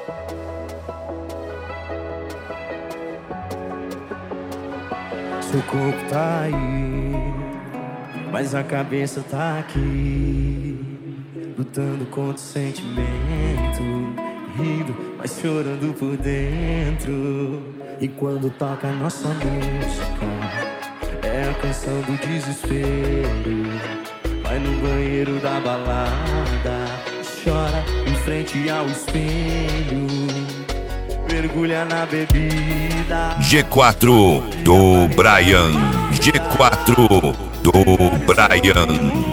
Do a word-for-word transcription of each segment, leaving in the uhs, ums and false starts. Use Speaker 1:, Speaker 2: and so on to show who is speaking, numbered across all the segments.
Speaker 1: Seu corpo tá aí, mas a cabeça tá aqui, lutando contra o sentimento, rindo, mas chorando por dentro. E quando toca nossa música, é a canção do desespero. Vai no banheiro da balada, chora em frente ao espelho, mergulha na bebida.
Speaker 2: G quatro do Brian, G quatro do Brian.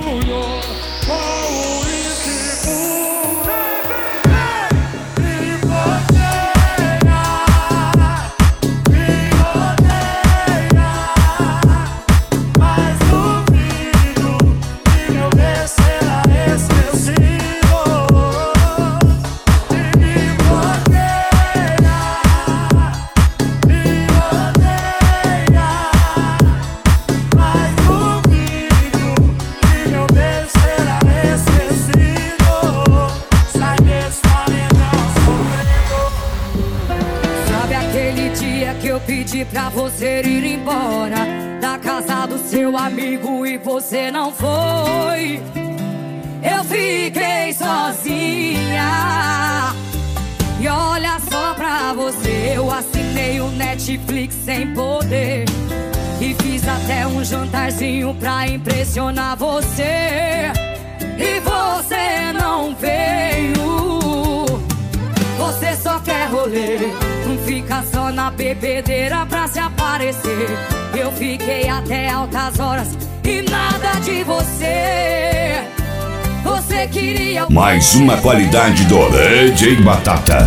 Speaker 3: Que eu pedi pra você ir embora da casa do seu amigo e você não foi. Eu fiquei sozinha. E olha só pra você, eu assinei o Netflix sem poder e fiz até um jantarzinho pra impressionar você. E você não veio. Você só quer rolê, não fica só na bebedeira pra se aparecer. Eu fiquei até altas horas e nada de você. Você queria
Speaker 2: mais uma qualidade do D J Batata.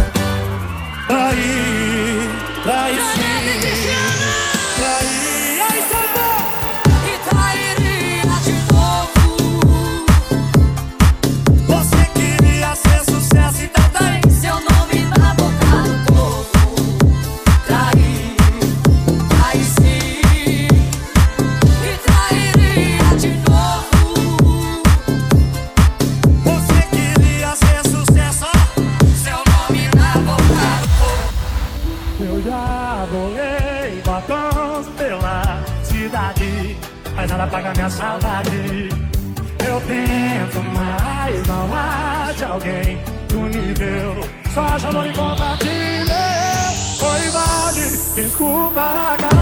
Speaker 1: Traí, traí sim. Bolei batons pela cidade, mas nada paga minha saudade. Eu tento, mas não há de alguém do nível. Só chamou em contato de meu. Foi vale, desculpa.